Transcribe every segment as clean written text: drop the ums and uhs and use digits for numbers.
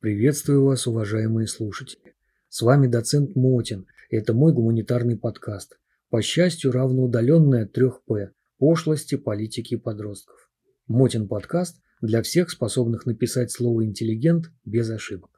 Приветствую вас, уважаемые слушатели. С вами доцент Мотин, и это мой гуманитарный подкаст. По счастью, равноудаленный от 3П – пошлости, политики и подростков. Мотин подкаст для всех, способных написать слово «интеллигент» без ошибок.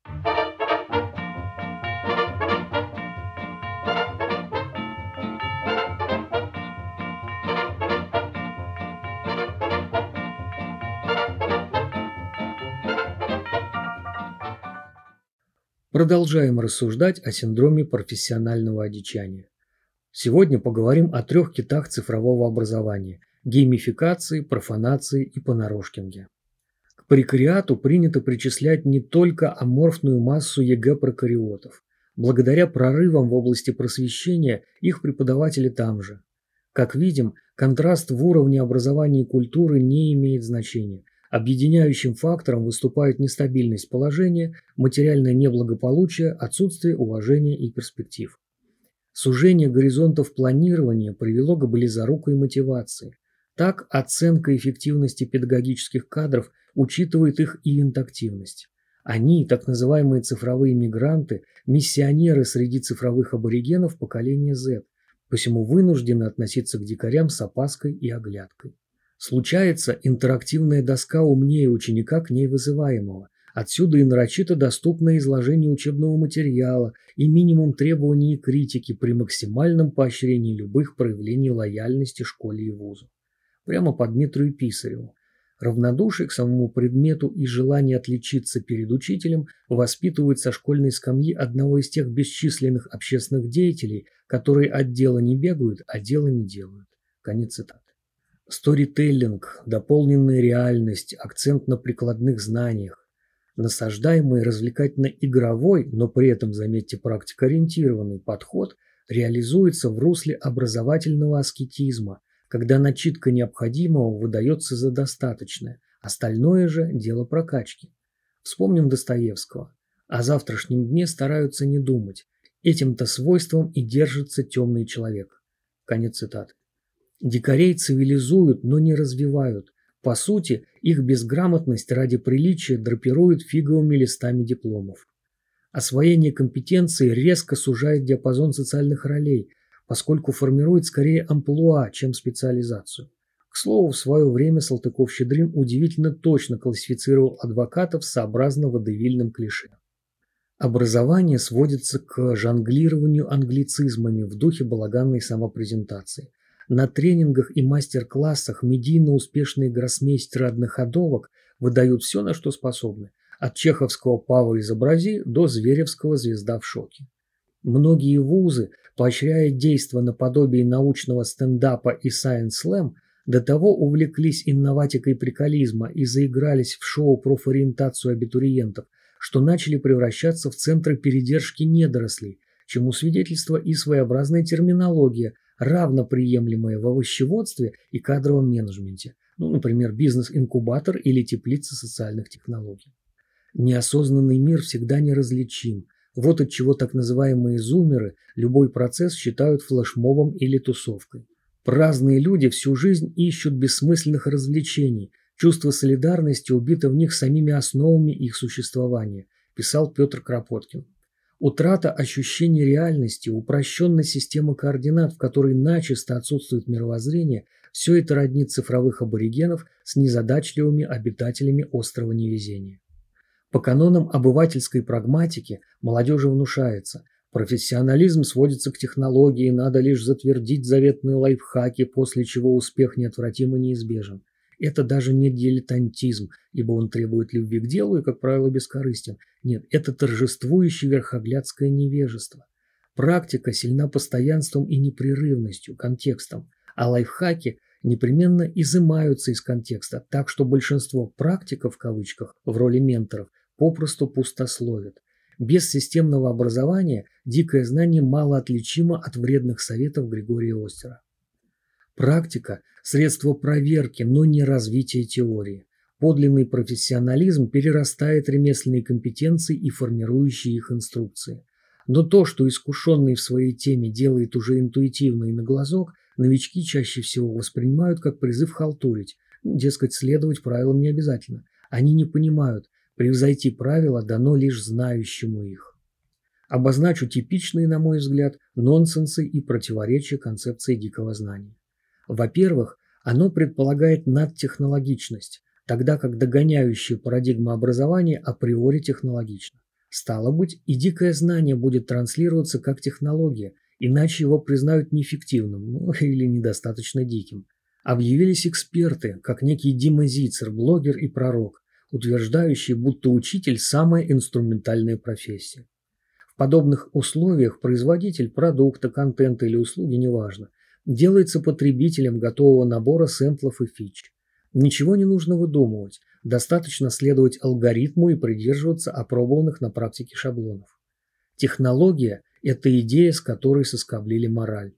Продолжаем рассуждать о синдроме профессионального одичания. Сегодня поговорим о 3 китах цифрового образования – геймификации, профанации и понарошкинге. К прекариату принято причислять не только аморфную массу ЕГЭ-прокариотов. Благодаря прорывам в области просвещения их преподаватели там же. Как видим, контраст в уровне образования и культуры не имеет значения. Объединяющим фактором выступают нестабильность положения, материальное неблагополучие, отсутствие уважения и перспектив. Сужение горизонтов планирования привело к близорукой мотивации. Так, оценка эффективности педагогических кадров учитывает их иентактивность. Они, так называемые цифровые мигранты, миссионеры среди цифровых аборигенов поколения Z, посему вынуждены относиться к дикарям с опаской и оглядкой. Случается, интерактивная доска умнее ученика к ней вызываемого. Отсюда и нарочито доступное изложение учебного материала и минимум требований и критики при максимальном поощрении любых проявлений лояльности школе и вузу. Прямо по Дмитрию Писареву. Равнодушие к самому предмету и желание отличиться перед учителем воспитывают со школьной скамьи одного из тех бесчисленных общественных деятелей, которые от дела не бегают, а дело не делают. Конец цитаты. Сторителлинг, дополненная реальность, акцент на прикладных знаниях. Насаждаемый развлекательно-игровой, но при этом, заметьте, практикоориентированный подход реализуется в русле образовательного аскетизма, когда начитка необходимого выдается за достаточное, остальное же – дело прокачки. Вспомним Достоевского. О завтрашнем дне стараются не думать. Этим-то свойством и держится темный человек. Конец цитаты. Дикарей цивилизуют, но не развивают. По сути, их безграмотность ради приличия драпируют фиговыми листами дипломов. Освоение компетенции резко сужает диапазон социальных ролей, поскольку формирует скорее амплуа, чем специализацию. К слову, в свое время Салтыков-Щедрин удивительно точно классифицировал адвокатов сообразно водевильным клише. Образование сводится к жонглированию англицизмами в духе балаганной самопрезентации. На тренингах и мастер-классах медийно успешные гроссмейстеры одноходовок выдают все, на что способны, от чеховского «Пава изобрази» до зверевского «Звезда в шоке». Многие вузы, поощряя действо наподобие научного стендапа и сайенс-слэм, до того увлеклись инноватикой приколизма и заигрались в шоу профориентацию абитуриентов, что начали превращаться в центры передержки недорослей, чему свидетельство и своеобразная терминология, равноприемлемая в овощеводстве и кадровом менеджменте, например, бизнес-инкубатор или теплица социальных технологий. Неосознанный мир всегда неразличим. Вот отчего так называемые зумеры любой процесс считают флешмобом или тусовкой. Праздные люди всю жизнь ищут бессмысленных развлечений, чувство солидарности убито в них самими основами их существования, писал Петр Кропоткин. Утрата ощущения реальности, упрощенная система координат, в которой начисто отсутствует мировоззрение, все это роднит цифровых аборигенов с незадачливыми обитателями острова невезения. По канонам обывательской прагматики молодежи внушается: профессионализм сводится к технологии, надо лишь затвердить заветные лайфхаки, после чего успех неотвратимо неизбежен. Это даже не дилетантизм, ибо он требует любви к делу и, как правило, бескорыстен. Нет, это торжествующее верхоглядское невежество. Практика сильна постоянством и непрерывностью, контекстом, а лайфхаки непременно изымаются из контекста, так что большинство «практиков» в кавычках в роли менторов попросту пустословят. Без системного образования дикое знание мало отличимо от вредных советов Григория Остера. Практика – средство проверки, но не развития теории. Подлинный профессионализм перерастает ремесленные компетенции и формирующие их инструкции. Но то, что искушенный в своей теме делает уже интуитивно и на глазок, новички чаще всего воспринимают как призыв халтурить, дескать, следовать правилам не обязательно. Они не понимают, Превзойти правила дано лишь знающему их. Обозначу типичные, на мой взгляд, нонсенсы и противоречия концепции дикого знания. Во-первых, оно предполагает надтехнологичность, тогда как догоняющая парадигма образования априори технологична. Стало быть, и дикое знание будет транслироваться как технология, иначе его признают неэффективным, или недостаточно диким. Объявились эксперты, как некий Дима Зицер, блогер и пророк, утверждающие, будто учитель – самая инструментальная профессия. В подобных условиях производитель продукта, контента или услуги, неважно, делается потребителем готового набора сэмплов и фич. Ничего не нужно выдумывать, достаточно следовать алгоритму и придерживаться опробованных на практике шаблонов. Технология – это идея, с которой соскоблили мораль.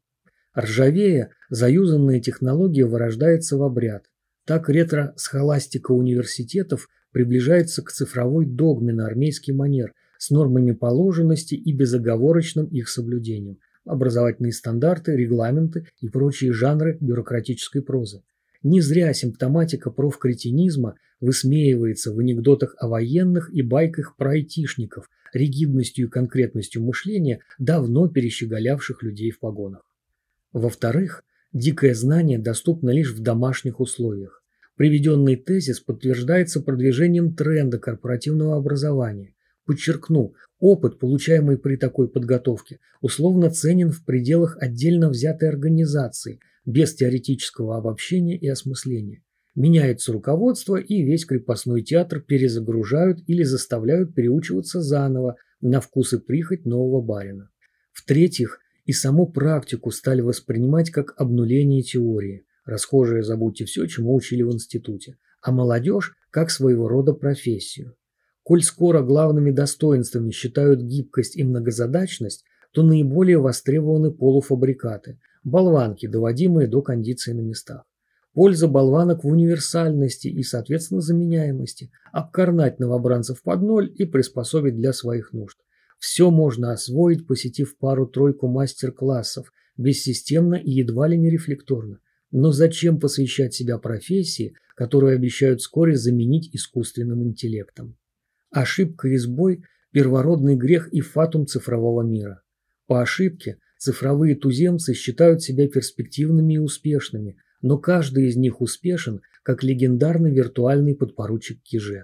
Ржавея, заюзанная технология вырождается в обряд. Так ретро-схоластика университетов приближается к цифровой догме на армейский манер с нормами положенности и безоговорочным их соблюдением, образовательные стандарты, регламенты и прочие жанры бюрократической прозы. Не зря симптоматика профкретинизма высмеивается в анекдотах о военных и байках про айтишников, ригидностью и конкретностью мышления, давно перещеголявших людей в погонах. Во-вторых, дикое знание доступно лишь в домашних условиях. Приведенный тезис подтверждается продвижением тренда корпоративного образования. Подчеркну, опыт, получаемый при такой подготовке, условно ценен в пределах отдельно взятой организации, без теоретического обобщения и осмысления. Меняется руководство, и весь крепостной театр перезагружают или заставляют переучиваться заново на вкус и прихоть нового барина. В-третьих, и саму практику стали воспринимать как обнуление теории, расхожее «забудьте все, чему учили в институте», а молодежь как своего рода профессию. Коль скоро главными достоинствами считают гибкость и многозадачность, то наиболее востребованы полуфабрикаты, болванки, доводимые до кондиции на местах. Польза болванок в универсальности и, соответственно, заменяемости, обкорнать новобранцев под ноль и приспособить для своих нужд. Все можно освоить, посетив пару-тройку мастер-классов, бессистемно и едва ли не рефлекторно. Но зачем посвящать себя профессии, которую обещают вскоре заменить искусственным интеллектом? Ошибка и сбой – первородный грех и фатум цифрового мира. По ошибке цифровые туземцы считают себя перспективными и успешными, но каждый из них успешен, как легендарный виртуальный подпоручик Киже.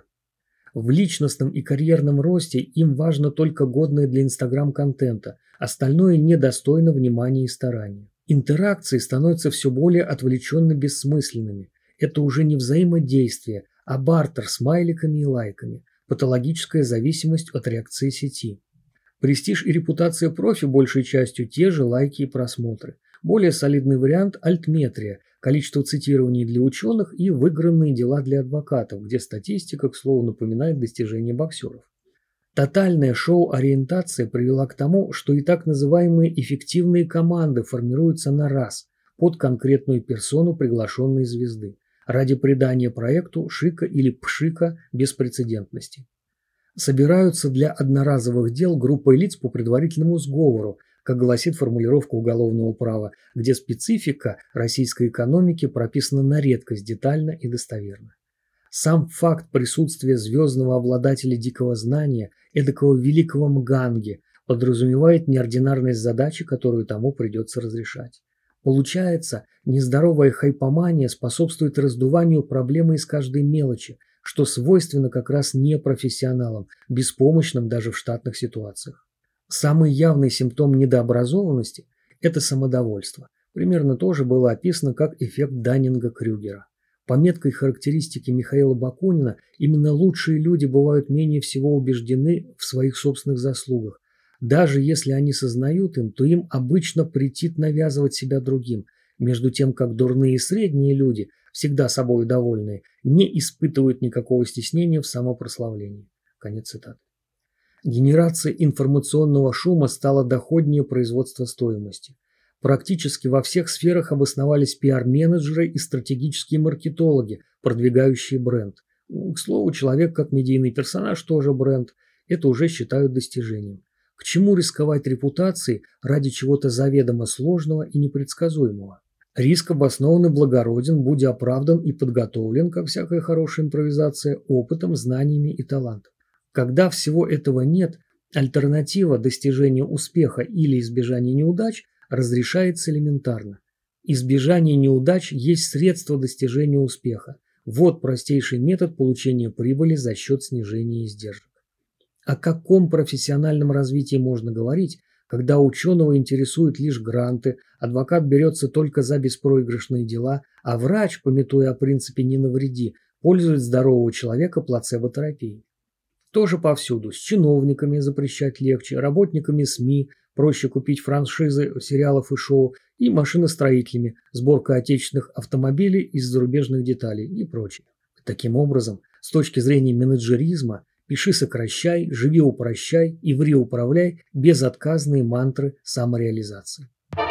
В личностном и карьерном росте им важно только годное для Инстаграм-контента, остальное недостойно внимания и старания. Интеракции становятся все более отвлеченно бессмысленными. Это уже не взаимодействие, а бартер с смайликами и лайками, патологическая зависимость от реакции сети. Престиж и репутация профи большей частью те же лайки и просмотры. Более солидный вариант – альтметрия, количество цитирований для ученых и выигранные дела для адвокатов, где статистика, к слову, напоминает достижения боксеров. Тотальная шоу-ориентация привела к тому, что и так называемые эффективные команды формируются на раз под конкретную персону приглашенной звезды ради придания проекту шика или пшика беспрецедентности. Собираются для одноразовых дел группой лиц по предварительному сговору, как гласит формулировка уголовного права, где специфика российской экономики прописана на редкость детально и достоверно. Сам факт присутствия звездного обладателя дикого знания, эдакого великого мганги, подразумевает неординарность задачи, которую тому придется разрешать. Получается, нездоровая хайпомания способствует раздуванию проблемы из каждой мелочи, что свойственно как раз непрофессионалам, беспомощным даже в штатных ситуациях. Самый явный симптом недообразованности – это самодовольство. Примерно тоже было описано как эффект Даннинга-Крюгера. По меткой характеристике Михаила Бакунина, именно лучшие люди бывают менее всего убеждены в своих собственных заслугах. Даже если они сознают им, то им обычно претит навязывать себя другим, между тем как дурные и средние люди, всегда собой довольные, не испытывают никакого стеснения в самопрославлении. Конец цитаты. Генерация информационного шума стала доходнее производства стоимости. Практически во всех сферах обосновались пиар-менеджеры и стратегические маркетологи, продвигающие бренд. К слову, человек как медийный персонаж тоже бренд, это уже считают достижением. К чему рисковать репутацией ради чего-то заведомо сложного и непредсказуемого? Риск обоснованно благороден, будь оправдан и подготовлен, как всякая хорошая импровизация, опытом, знаниями и талантом. Когда всего этого нет, альтернатива достижения успеха или избежания неудач разрешается элементарно. Избежание неудач есть средство достижения успеха. Вот простейший метод получения прибыли за счет снижения издержек. О каком профессиональном развитии можно говорить, когда ученого интересуют лишь гранты, адвокат берется только за беспроигрышные дела, а врач, памятуя о принципе «не навреди», пользует здорового человека плацебо-терапией? Тоже повсюду. С чиновниками запрещать легче, работниками СМИ проще купить франшизы сериалов и шоу, и машиностроителями сборка отечественных автомобилей из зарубежных деталей и прочее. Таким образом, с точки зрения менеджеризма, пиши сокращай, живи упрощай и ври управляй – безотказные мантры самореализации.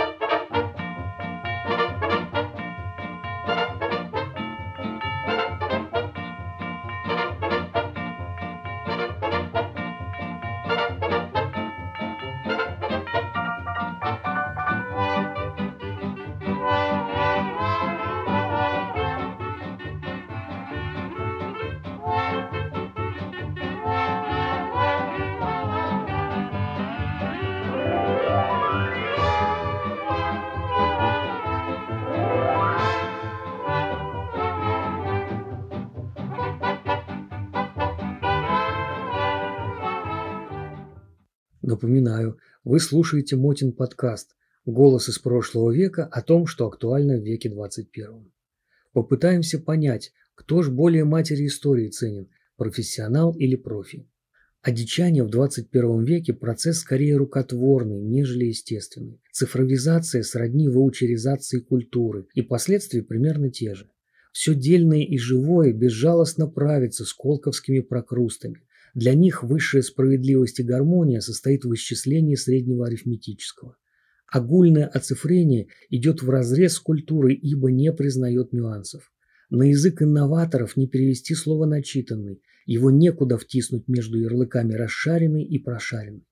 Напоминаю, вы слушаете Мотин подкаст «Голос из прошлого века» о том, что актуально в веке 21. Попытаемся понять, кто ж более матери истории ценен – профессионал или профи. Одичание в 21 веке – процесс скорее рукотворный, нежели естественный. Цифровизация сродни ваучеризации культуры, и последствия примерно те же. Все дельное и живое безжалостно правится сколковскими прокрустами. Для них высшая справедливость и гармония состоит в исчислении среднего арифметического. Огульное оцифрение идет вразрез с культурой, ибо не признает нюансов. На язык инноваторов не перевести слово «начитанный», его некуда втиснуть между ярлыками «расшаренный» и «прошаренный».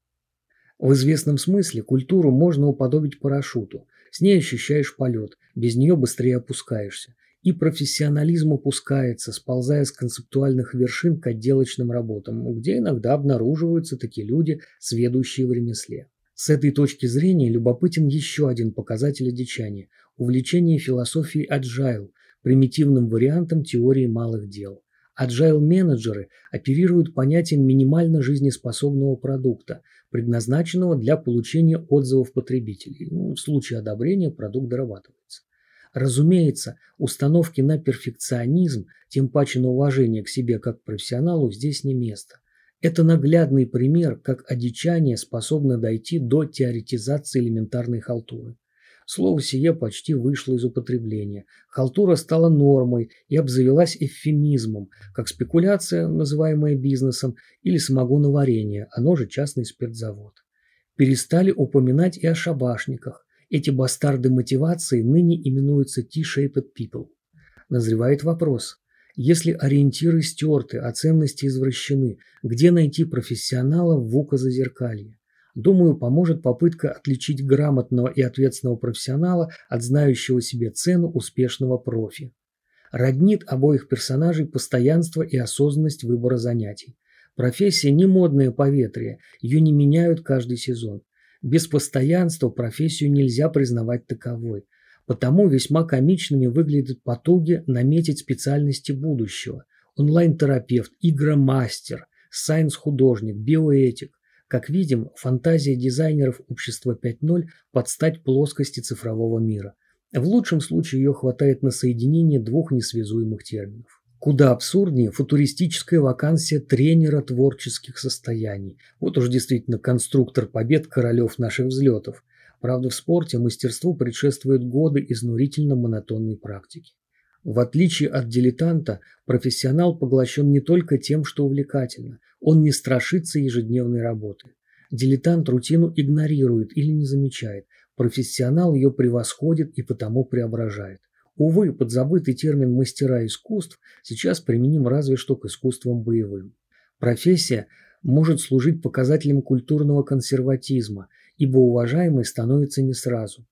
В известном смысле культуру можно уподобить парашюту. С ней ощущаешь полет, без нее быстрее опускаешься. И профессионализм упускается, сползая с концептуальных вершин к отделочным работам, где иногда обнаруживаются такие люди, сведущие в ремесле. С этой точки зрения любопытен еще один показатель одичания – увлечение философией agile, примитивным вариантом теории малых дел. Agile-менеджеры оперируют понятием минимально жизнеспособного продукта, предназначенного для получения отзывов потребителей. В случае одобрения продукт дорабатывается. Разумеется, установки на перфекционизм, тем паче на уважение к себе как к профессионалу, здесь не место. Это наглядный пример, как одичание способно дойти до теоретизации элементарной халтуры. Слово сие почти вышло из употребления. Халтура стала нормой и обзавелась эвфемизмом, как спекуляция, называемая бизнесом, или самогоноварение, оно же частный спиртзавод. Перестали упоминать и о шабашниках. Эти бастарды мотивации ныне именуются T-shaped people. Назревает вопрос. Если ориентиры стерты, а ценности извращены, где найти профессионала в укозазеркалье? Думаю, поможет попытка отличить грамотного и ответственного профессионала от знающего себе цену успешного профи. Роднит обоих персонажей постоянство и осознанность выбора занятий. Профессия не модное поветрие, ее не меняют каждый сезон. Без постоянства профессию нельзя признавать таковой. Потому весьма комичными выглядят потуги наметить специальности будущего. Онлайн-терапевт, игромастер, сайенс-художник, биоэтик. Как видим, фантазия дизайнеров общества 5.0 под стать плоскости цифрового мира. В лучшем случае ее хватает на соединение двух несвязуемых терминов. Куда абсурднее футуристическая вакансия тренера творческих состояний. Вот уж действительно конструктор побед королев наших взлетов. Правда, в спорте мастерству предшествуют годы изнурительно монотонной практики. В отличие от дилетанта, профессионал поглощен не только тем, что увлекательно. Он не страшится ежедневной работы. Дилетант рутину игнорирует или не замечает. Профессионал ее превосходит и потому преображает. Увы, подзабытый термин «мастера искусств» сейчас применим разве что к искусствам боевым. Профессия может служить показателем культурного консерватизма, ибо уважаемой становится не сразу.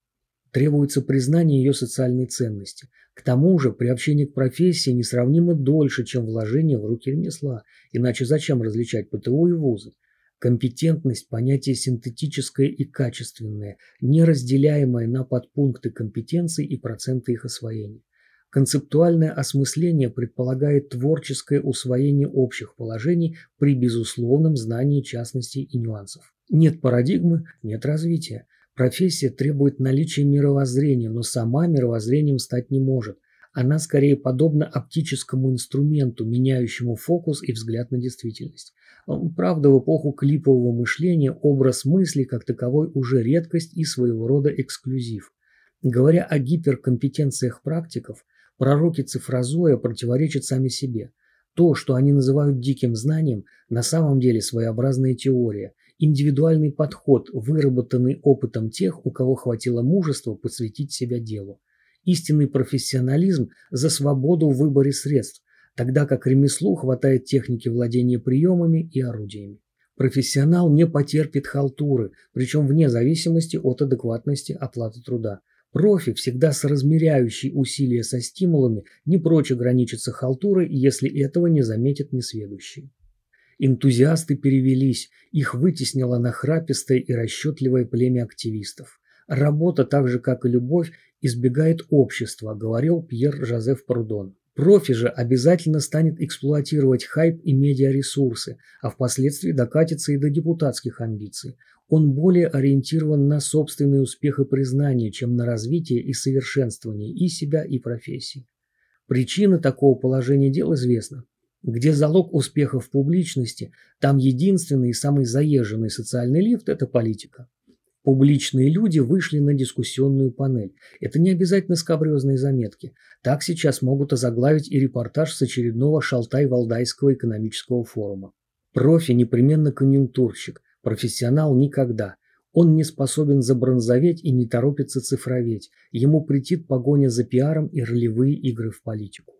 Требуется признание ее социальной ценности. К тому же приобщение к профессии несравнимо дольше, чем вложение в руки ремесла, иначе зачем различать ПТУ и вузы? Компетентность – понятие синтетическое и качественное, неразделяемое на подпункты компетенций и проценты их освоения. Концептуальное осмысление предполагает творческое усвоение общих положений при безусловном знании частностей и нюансов. Нет парадигмы – нет развития. Профессия требует наличия мировоззрения, но сама мировоззрением стать не может. Она скорее подобна оптическому инструменту, меняющему фокус и взгляд на действительность. Правда, в эпоху клипового мышления образ мысли как таковой уже редкость и своего рода эксклюзив. Говоря о гиперкомпетенциях практиков, пророки цифрозоя противоречат сами себе. То, что они называют диким знанием, на самом деле своеобразная теория, индивидуальный подход, выработанный опытом тех, у кого хватило мужества посвятить себя делу. Истинный профессионализм за свободу в выборе средств, тогда как ремеслу хватает техники владения приемами и орудиями. Профессионал не потерпит халтуры, причем вне зависимости от адекватности оплаты труда. Профи, всегда соразмеряющий усилия со стимулами, не прочь ограничиться халтурой, если этого не заметят несведущие. Энтузиасты перевелись, их вытеснило нахрапистое и расчетливое племя активистов. Работа, так же как и любовь, избегает общества, говорил Пьер Жозеф Прудон. Профи же обязательно станет эксплуатировать хайп и медиаресурсы, а впоследствии докатится и до депутатских амбиций. Он более ориентирован на собственный успех и признание, чем на развитие и совершенствование и себя, и профессии. Причина такого положения дел известна. Где залог успеха в публичности, там единственный и самый заезженный социальный лифт – это политика. Публичные люди вышли на дискуссионную панель. Это не обязательно скабрезные заметки. Так сейчас могут озаглавить и репортаж с очередного Шалтай-Валдайского экономического форума. Профи непременно конъюнктурщик, профессионал никогда. Он не способен забронзоветь и не торопится цифроветь. Ему претит погоня за пиаром и ролевые игры в политику.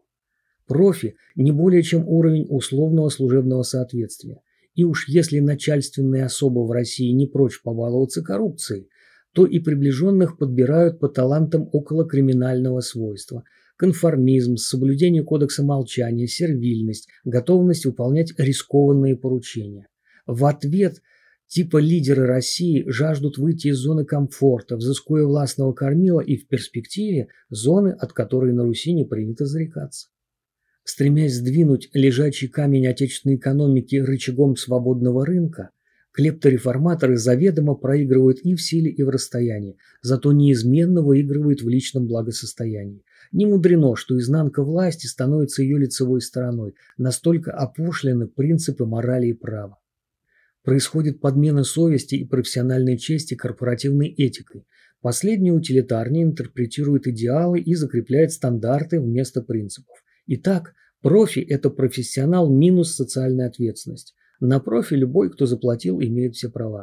Профи не более чем уровень условного служебного соответствия. И уж если начальственные особы в России не прочь побаловаться коррупцией, то и приближенных подбирают по талантам околокриминального свойства. Конформизм, соблюдение кодекса молчания, сервильность, готовность выполнять рискованные поручения. В ответ типа лидеры России жаждут выйти из зоны комфорта, взыскуя властного кормила и в перспективе зоны, от которой на Руси не принято зарекаться. Стремясь сдвинуть лежачий камень отечественной экономики рычагом свободного рынка, клептореформаторы заведомо проигрывают и в силе, и в расстоянии, зато неизменно выигрывают в личном благосостоянии. Не мудрено, что изнанка власти становится ее лицевой стороной, настолько опошлены принципы морали и права. Происходит подмена совести и профессиональной чести корпоративной этикой. Последняя утилитарнее интерпретирует идеалы и закрепляет стандарты вместо принципов. Итак, профи – это профессионал минус социальная ответственность. На профи любой, кто заплатил, имеет все права.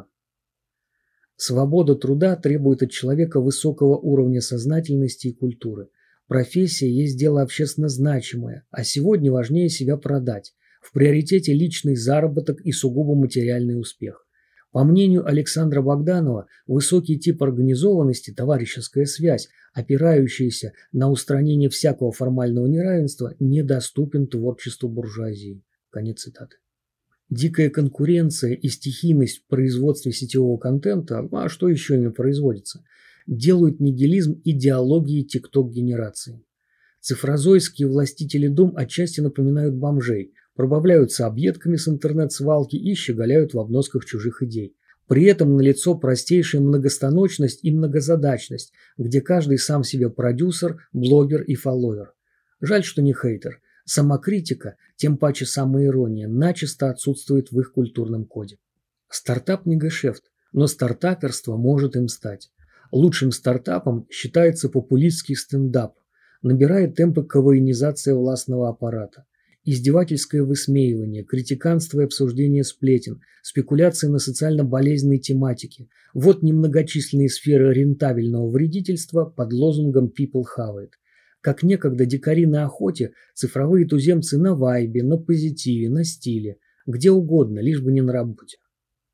Свобода труда требует от человека высокого уровня сознательности и культуры. Профессия есть дело общественно значимое, а сегодня важнее себя продать. В приоритете личный заработок и сугубо материальный успех. По мнению Александра Богданова, высокий тип организованности, товарищеская связь, опирающаяся на устранение всякого формального неравенства, недоступен творчеству буржуазии. Конец цитаты. Дикая конкуренция и стихийность в производстве сетевого контента, а что еще ими производится, делают нигилизм идеологией тикток-генерации. Цифрозойские властители дум отчасти напоминают бомжей, пробавляются объедками с интернет-свалки и щеголяют в обносках чужих идей. При этом налицо простейшая многостаночность и многозадачность, где каждый сам себе продюсер, блогер и фолловер. Жаль, что не хейтер. Самокритика, тем паче самоирония, начисто отсутствует в их культурном коде. Стартап не гешефт, но стартаперство может им стать. Лучшим стартапом считается популистский стендап, набирает темпы КВНизация властного аппарата. Издевательское высмеивание, критиканство и обсуждение сплетен, спекуляции на социально болезненной тематике – вот немногочисленные сферы рентабельного вредительства под лозунгом «People have it». Как некогда дикари на охоте, цифровые туземцы на вайбе, на позитиве, на стиле, где угодно, лишь бы не на работе.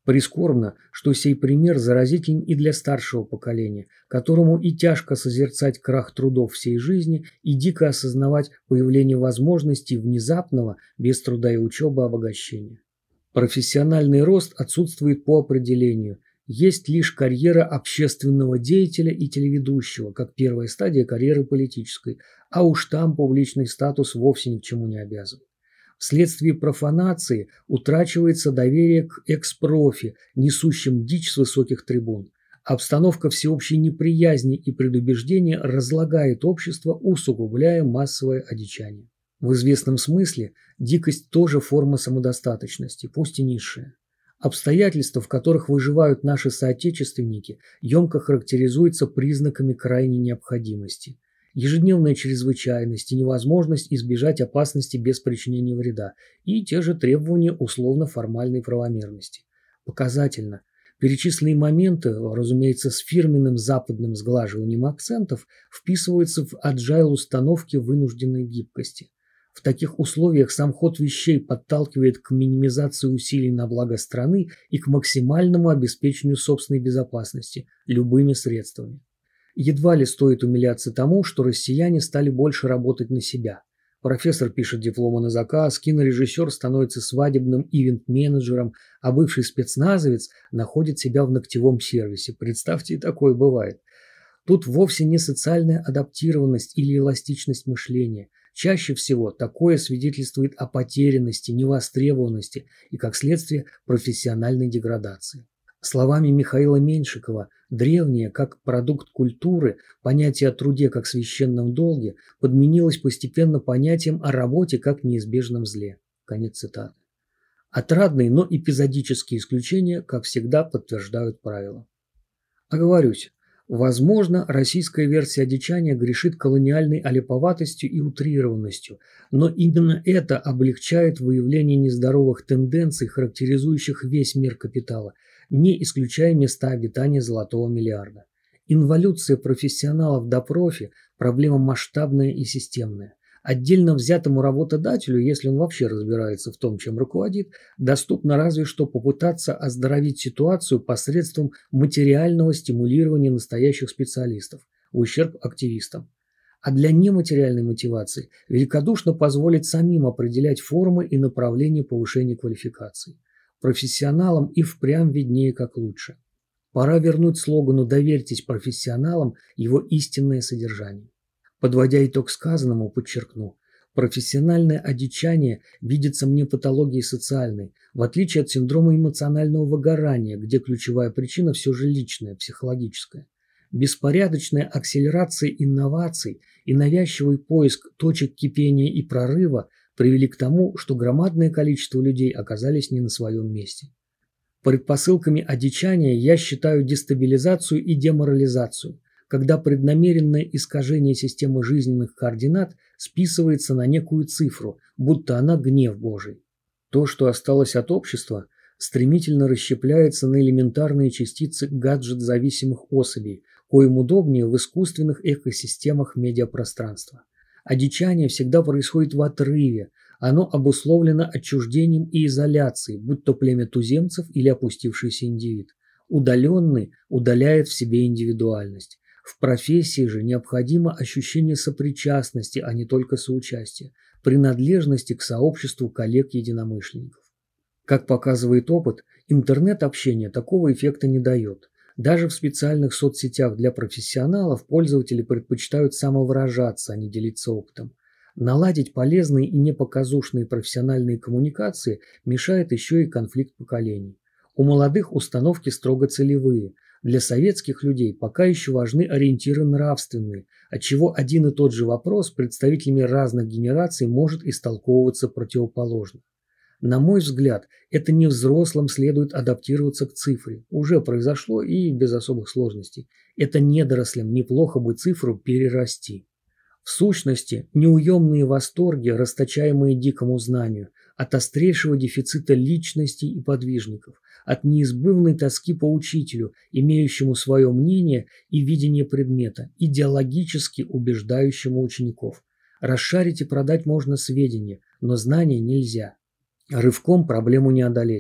Прискорбно, что сей пример заразителен и для старшего поколения, которому и тяжко созерцать крах трудов всей жизни и дико осознавать появление возможностей внезапного, без труда и учебы, обогащения. Профессиональный рост отсутствует по определению. Есть лишь карьера общественного деятеля и телеведущего, как первая стадия карьеры политической, а уж там публичный статус вовсе ни к чему не обязывает. Вследствие профанации утрачивается доверие к экс-профи, несущим дичь с высоких трибун. Обстановка всеобщей неприязни и предубеждения разлагает общество, усугубляя массовое одичание. В известном смысле дикость тоже форма самодостаточности, пусть и низшая. Обстоятельства, в которых выживают наши соотечественники, емко характеризуются признаками крайней необходимости. Ежедневная чрезвычайность и невозможность избежать опасности без причинения вреда и те же требования условно-формальной правомерности. Показательно. Перечисленные моменты, разумеется, с фирменным западным сглаживанием акцентов, вписываются в agile-установки вынужденной гибкости. В таких условиях сам ход вещей подталкивает к минимизации усилий на благо страны и к максимальному обеспечению собственной безопасности любыми средствами. Едва ли стоит умиляться тому, что россияне стали больше работать на себя. Профессор пишет дипломы на заказ, кинорежиссер становится свадебным ивент-менеджером, а бывший спецназовец находит себя в ногтевом сервисе. Представьте, и такое бывает. Тут вовсе не социальная адаптированность или эластичность мышления. Чаще всего такое свидетельствует о потерянности, невостребованности и, как следствие, профессиональной деградации. Словами Михаила Меньшикова, древнее, как продукт культуры, понятие о труде как священном долге подменилось постепенно понятием о работе как неизбежном зле. Конец цитаты. Отрадные, но эпизодические исключения, как всегда, подтверждают правила. Оговорюсь. Возможно, российская версия одичания грешит колониальной аляповатостью и утрированностью, но именно это облегчает выявление нездоровых тенденций, характеризующих весь мир капитала, не исключая места обитания золотого миллиарда. Инволюция профессионалов до профи – проблема масштабная и системная. Отдельно взятому работодателю, если он вообще разбирается в том, чем руководит, доступно разве что попытаться оздоровить ситуацию посредством материального стимулирования настоящих специалистов, в ущерб активистам. А для нематериальной мотивации великодушно позволить самим определять формы и направления повышения квалификации. Профессионалам и впрямь виднее как лучше. Пора вернуть слогану «Доверьтесь профессионалам» его истинное содержание. Подводя итог сказанному, подчеркну, профессиональное одичание видится мне патологией социальной, в отличие от синдрома эмоционального выгорания, где ключевая причина все же личная, психологическая. Беспорядочная акселерация инноваций и навязчивый поиск точек кипения и прорыва привели к тому, что громадное количество людей оказались не на своем месте. Предпосылками одичания я считаю дестабилизацию и деморализацию, когда преднамеренное искажение системы жизненных координат списывается на некую цифру, будто она гнев Божий. То, что осталось от общества, стремительно расщепляется на элементарные частицы гаджет-зависимых особей, коим удобнее в искусственных экосистемах медиапространства. Одичание всегда происходит в отрыве, оно обусловлено отчуждением и изоляцией, будь то племя туземцев или опустившийся индивид. Удаленный удаляет в себе индивидуальность. В профессии же необходимо ощущение сопричастности, а не только соучастия, принадлежности к сообществу коллег-единомышленников. Как показывает опыт, интернет-общение такого эффекта не дает. Даже в специальных соцсетях для профессионалов пользователи предпочитают самовыражаться, а не делиться опытом. Наладить полезные и непоказушные профессиональные коммуникации мешает еще и конфликт поколений. У молодых установки строго целевые. Для советских людей пока еще важны ориентиры нравственные, отчего один и тот же вопрос представителями разных генераций может истолковываться противоположно. На мой взгляд, это не взрослым следует адаптироваться к цифре. Уже произошло и без особых сложностей. Это недорослям неплохо бы цифру перерасти. В сущности, неуемные восторги, расточаемые дикому знанию, от острейшего дефицита личностей и подвижников, от неизбывной тоски по учителю, имеющему свое мнение и видение предмета, идеологически убеждающему учеников. Расшарить и продать можно сведения, но знания нельзя. Рывком проблему не одолеть.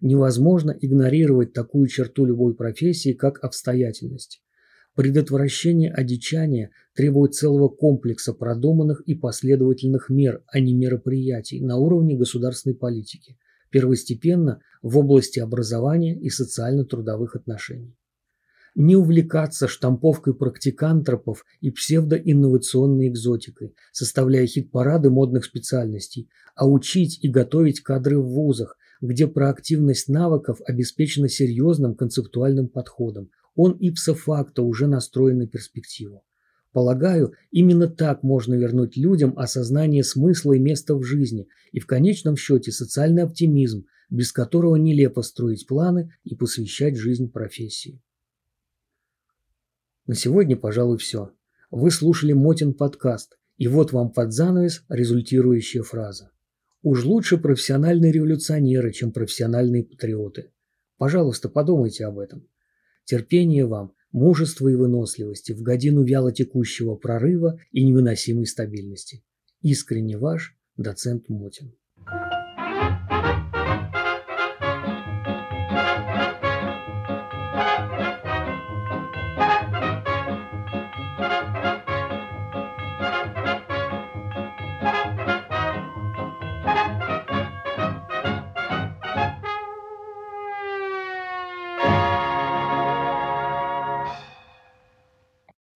Невозможно игнорировать такую черту любой профессии, как обстоятельность. Предотвращение одичания требует целого комплекса продуманных и последовательных мер, а не мероприятий на уровне государственной политики, первостепенно в области образования и социально-трудовых отношений. Не увлекаться штамповкой практикантропов и псевдоинновационной экзотикой, составляя хит-парады модных специальностей, а учить и готовить кадры в вузах, где проактивность навыков обеспечена серьезным концептуальным подходом. Он ipso facto уже настроен на перспективу. Полагаю, именно так можно вернуть людям осознание смысла и места в жизни и в конечном счете социальный оптимизм, без которого нелепо строить планы и посвящать жизнь профессии. На сегодня, пожалуй, все. Вы слушали Мотин подкаст, и вот вам под занавес результирующая фраза. Уж лучше профессиональные революционеры, чем профессиональные патриоты. Пожалуйста, подумайте об этом. Терпения вам, мужества и выносливости в годину вялотекущего прорыва и невыносимой стабильности. Искренне ваш доцент Мотин.